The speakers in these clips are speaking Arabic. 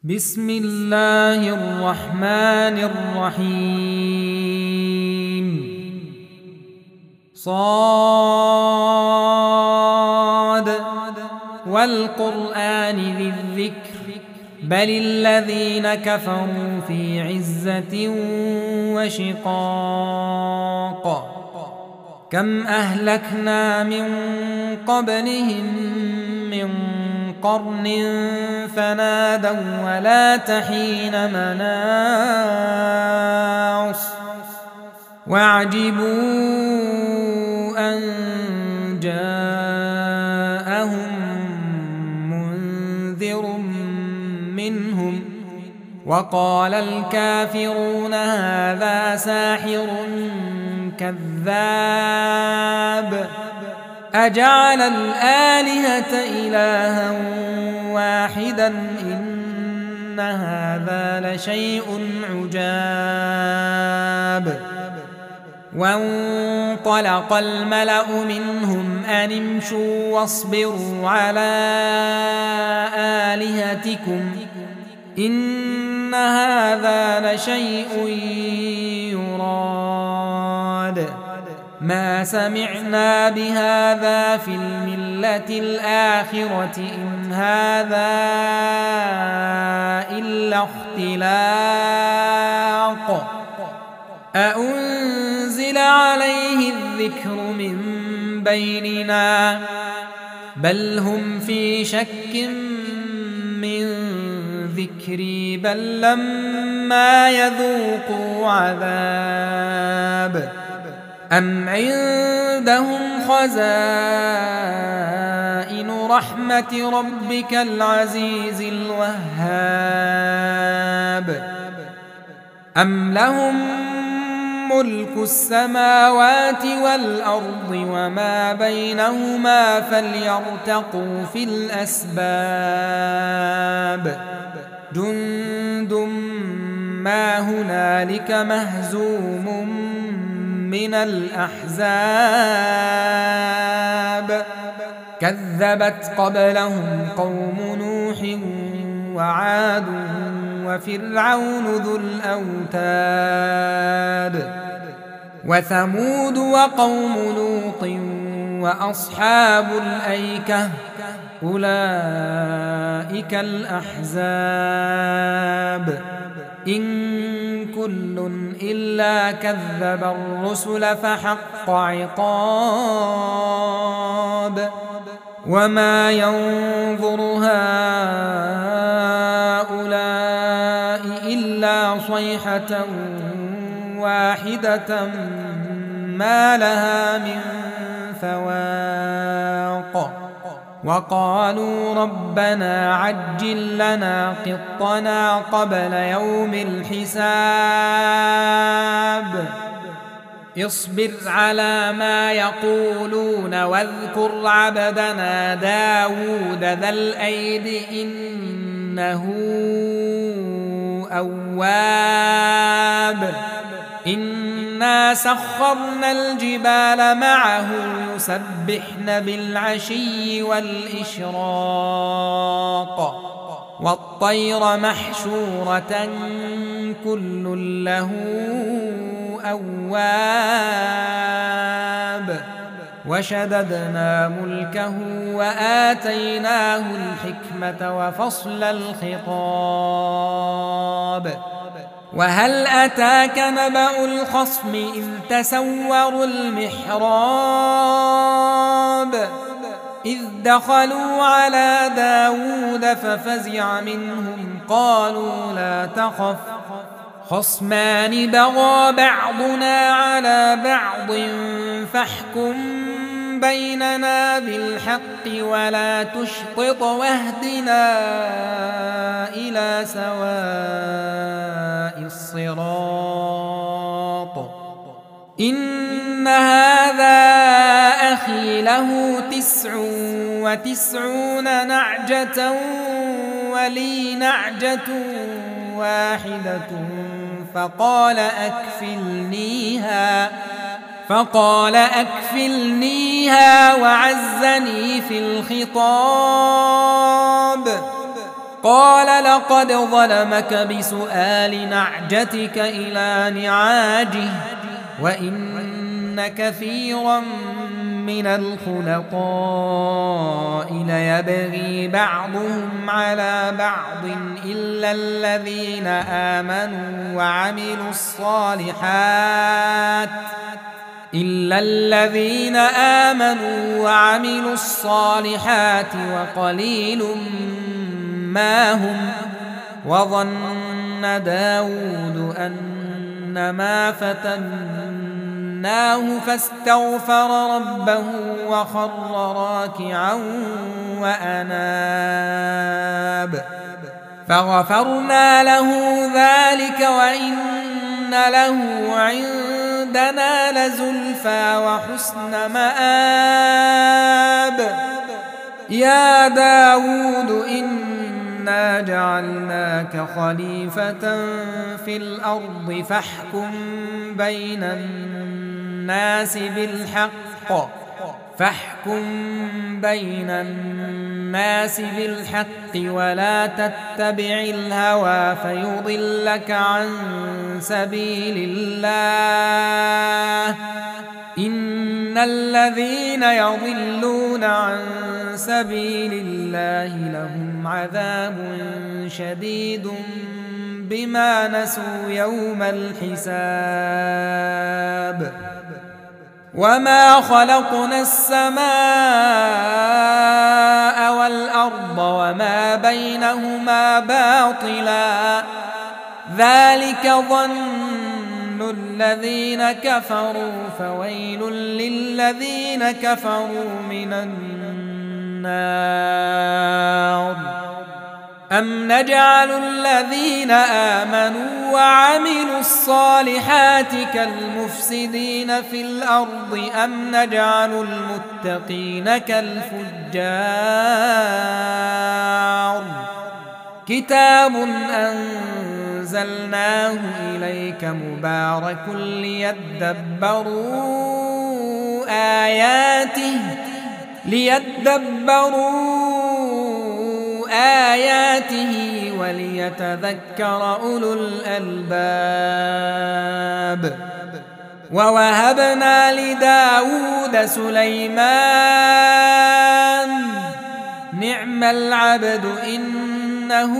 بسم الله الرحمن الرحيم صاد والقرآن ذي الذكر بل الذين كفروا في عزة وشقاق كم أهلكنا من قبلهم من قرن فنادوا ولا تحين مناص وعجبوا أن جاءهم منذر منهم وقال الكافرون هذا ساحر كذاب أجعل الآلهة إلها واحدا إن هذا لشيء عجاب وانطلق الملأ منهم أن امشوا واصبروا على آلهتكم إن هذا لشيء يراد ما سمعنا بهذا في الملة الآخرة إن هذا إلا اختلاق أأنزل عليه الذكر من بيننا بل هم في شك من ذكري بل لما يذوقوا عذاب أم عندهم خزائن رحمة ربك العزيز الوهاب أم لهم ملك السماوات والأرض وما بينهما فليرتقوا في الأسباب جند ما هنالك مهزوم من الأحزاب كذبت قبلهم قوم نوح وعاد وفرعون ذو الأوتاد وثمود وقوم لوط وأصحاب الأيكة أولئك الأحزاب إن كل إلا كذب الرسل فحق عقاب وما ينظر هؤلاء إلا صيحة واحدة ما لها من فواق وقالوا ربنا عجل لنا قطنا قبل يوم الحساب اصبر على ما يقولون واذكر عبدنا داود ذا الأيد إنه أواب إنا سخرنا الجبال معه يسبحن بالعشي والإشراق والطير محشورة كل له أواب وشددنا ملكه وآتيناه الحكمة وفصل الخطاب وهل أتاك نبأ الخصم إذ تسوروا المحراب إذ دخلوا على داود ففزع منهم قالوا لا تخف خصمان بغى بعضنا على بعض فاحكم بيننا بالحق ولا تشطط واهدنا إلى سواء الصراط إن هذا أخي له 99 نعجة ولي نعجة واحدة فقال أكفلنيها وعزني في الخطاب قال لقد ظلمك بسؤال نعجتك إلى نعاجه وإن كثيرا من الخلطاء ليبغي بعضهم على بعض إلا الذين آمنوا وعملوا الصالحات وقليل ما هم. وظن داود أنما فتناه فاستغفر ربه وخر راكعا وأناب فغفرنا له ذلك وإن له عندنا لزلفى وحسن مآب. يا داود إنا جعلناك خليفة في الأرض فاحكم بين الناس بالحق ولا تتبع الهوى فيضلك عن سبيل الله. إن الذين يضلون عن سبيل الله لهم عذاب شديد بما نسوا يوم الحساب. وما خلقنا السماء والأرض وما بينهما باطلا ذلك ظن الذين كفروا فويل للذين كفروا من النار. أم نجعل الذين آمنوا وعملوا الصالحات كالمفسدين في الأرض أم نجعل المتقين كالفجار. كتاب أنزلناه إليك مبارك ليدبروا آياته وليتذكر أولو الألباب. ووهبنا لداود سليمان نعم العبد إنه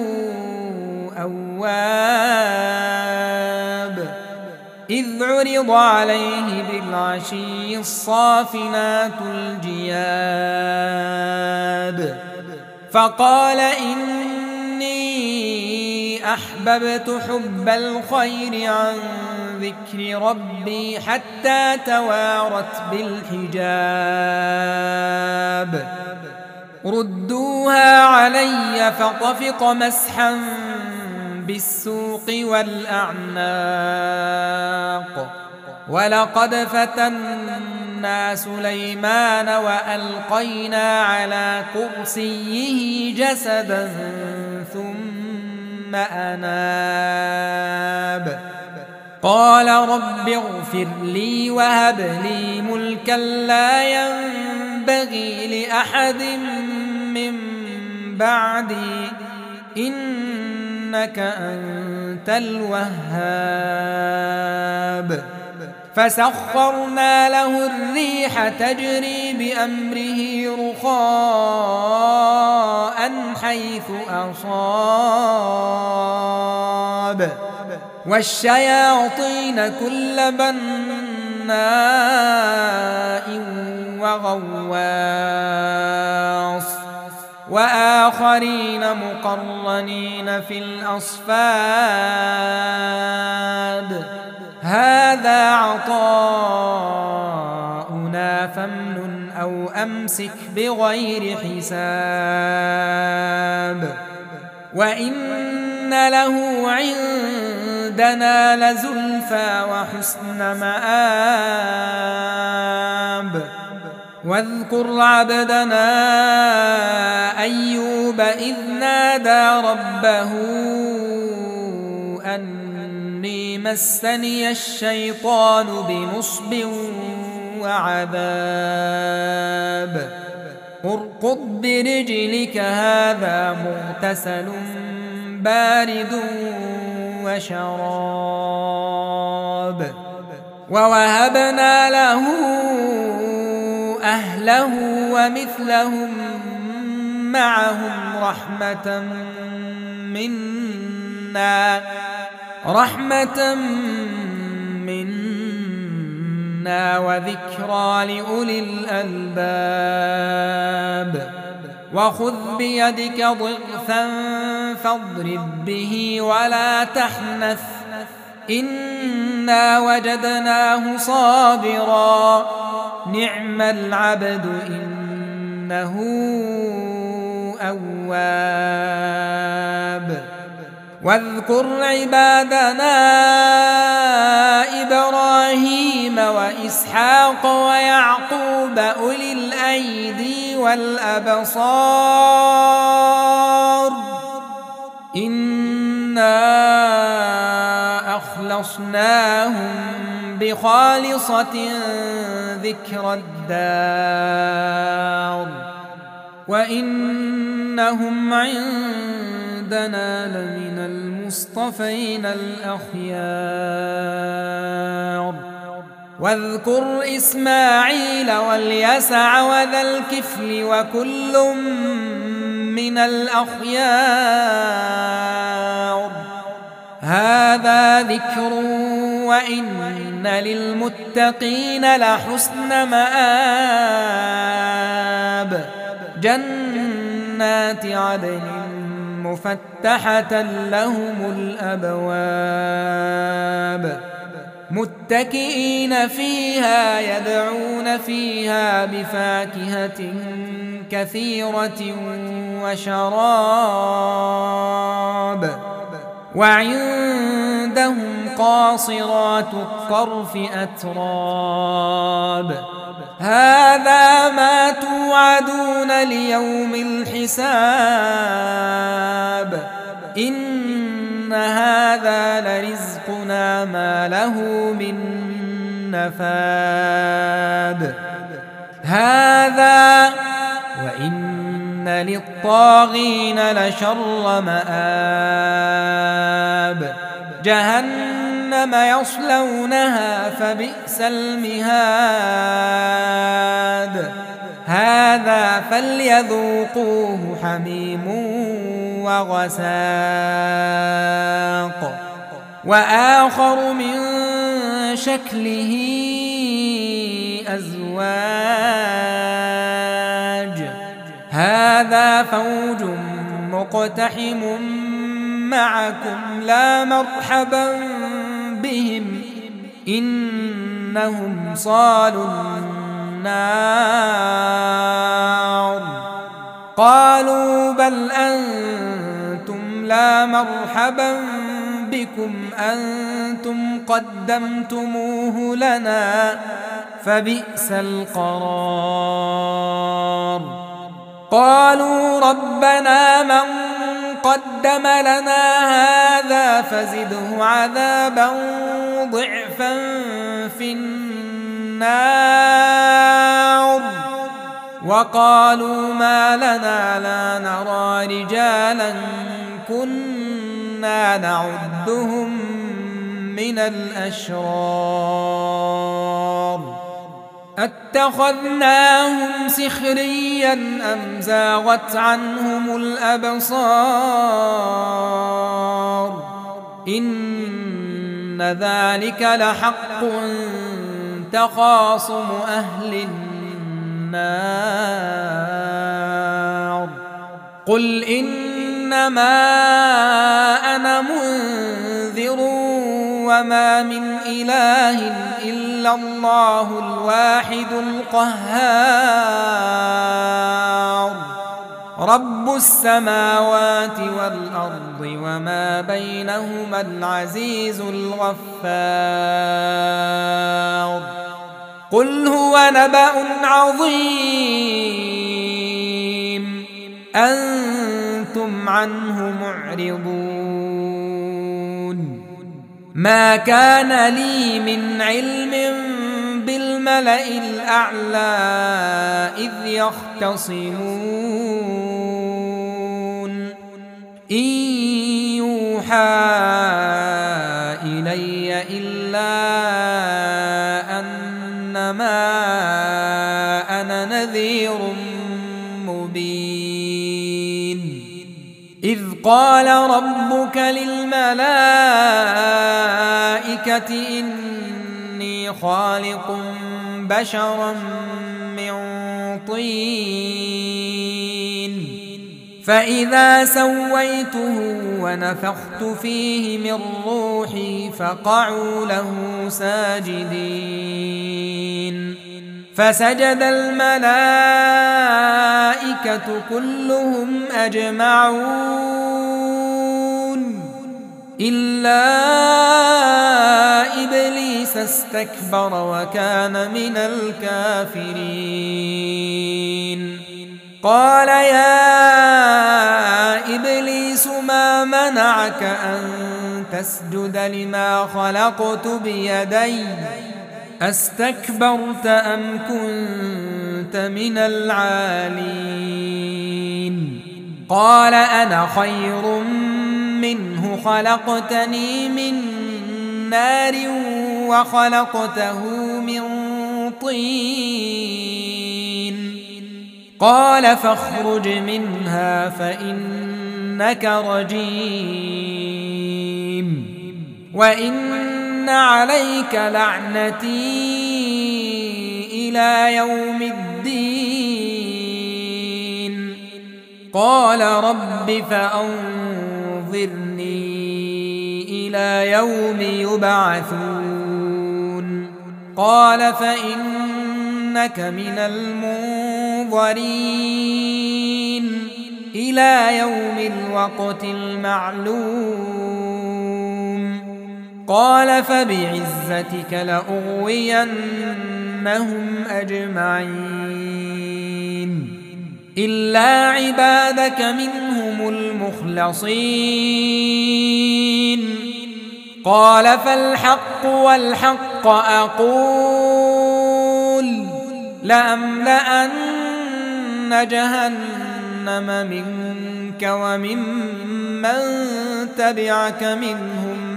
أواب. إذ عرض عليه بالعشي الصافنات الجياد فقال إني أحببت حب الخير عن ذكر ربي حتى توارت بالحجاب. ردوها علي فطفق مسحا بالسوق والأعناق. ولقد فتنا سليمان وألقينا على كرسيه جسدا ثم أناب. قال رب اغفر لي وهب لي ملكا لا ينبغي لأحد من بعدي إنك أنت الوهاب. فسخرنا له الريح تجري بأمره رخاء حيث أصاب والشياطين كل بناء وغواص وآخرين مقرنين في الأصفاد. هذا عطاؤنا فامنن أو أمسك بغير حساب. وإن له عندنا لزلفى وحسن مآب. واذكر عبدنا أيوب إذ نادى ربه أني مسني الشيطان بنصب وعذاب. اركض برجلك هذا مغتسل بارد وشراب ووهبنا له أهله ومثلهم معهم رحمة منا وذكرى لأولي الألباب وخذ بيدك ضغثا فاضرب به ولا تحنث إنا وجدناه صابرا نعم العبد إنه أواب واذكر عبادنا إبراهيم وإسحاق ويعقوب أولي الأيدي والأبصار إنا أخلصناهم بخالصة ذكر الدار وإنهم عندنا لمن المصطفين الأخيار واذكر إسماعيل واليسع وذا الكفل وكل من الأخيار هذا ذكر وإن للمتقين لحسن مآب جنات عدن مفتحة لهم الأبواب متكئين فيها يدعون فيها بفاكهة كثيرة وشراب وعندهم قاصرات الطرف أتراب هذا ما توعدون ليوم الحساب إن هذا لرزقنا ما له من نفاد هذا وإن للطاغين لشر مآب جهنم يصلونها فبئس المهاد هذا فليذوقوه حميم وغساق وآخر من شكله أزواج هذا فوج مقتحم معكم لا مرحبا بهم إنهم صالوا النار قالوا بل أنتم لا مرحبا بكم أنتم قدمتموه لنا فبئس القرار قالوا ربنا من قدم لنا هذا فزده عذابا ضعفا في النار وقالوا ما لنا لا نرى رجالا كنا نعدهم من الأشرار أتخذناهم سخريا أم زاغت عنهم الأبصار إن ذلك لحق تخاصم أهل النار قل إنما أنا منذر وما من إله إلا الله الواحد القهار رب السماوات والأرض وما بينهما العزيز الغفار قل هو نبأ عظيم أنتم عنه معرضون ما كان لي من علم بالملائكة الملأ الأعلى إذ يختصمون إن يوحى إلي إلا أنما أنا نذير مبين إذ قال ربك للملائكة إني خالق بشرا من طين فإذا سويته ونفخت فيه من روحي فقعوا له ساجدين فسجد الملائكة كلهم أجمعون إلا إبليس استكبر وكان من الكافرين قال يا إبليس ما منعك أن تسجد لما خلقت بيدي أستكبرت أم كنت من العالين قال أنا خير منه خلقتني من نار وخلقته من طين قال فاخرج منها فإنك رجيم وإن عليك لعنتي إلى يوم الدين قال رب فأنظرني إلى يوم يبعثون قال فإنك من المنظرين إلى يوم الوقت المعلوم قال فبعزتك لأغوينهم أجمعين إلا عبادك منهم المخلصين قال فالحق والحق أقول لأملأن جهنم منك وممن تبعك منهم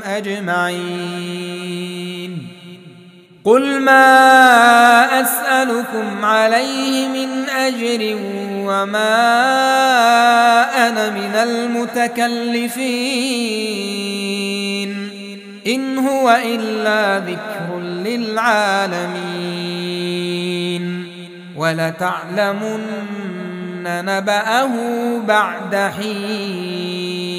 أجمعين قل ما أسألكم عليه من أجر وما أنا من المتكلفين إن هو إلا ذكر للعالمين ولتعلمن نبأه بعد حين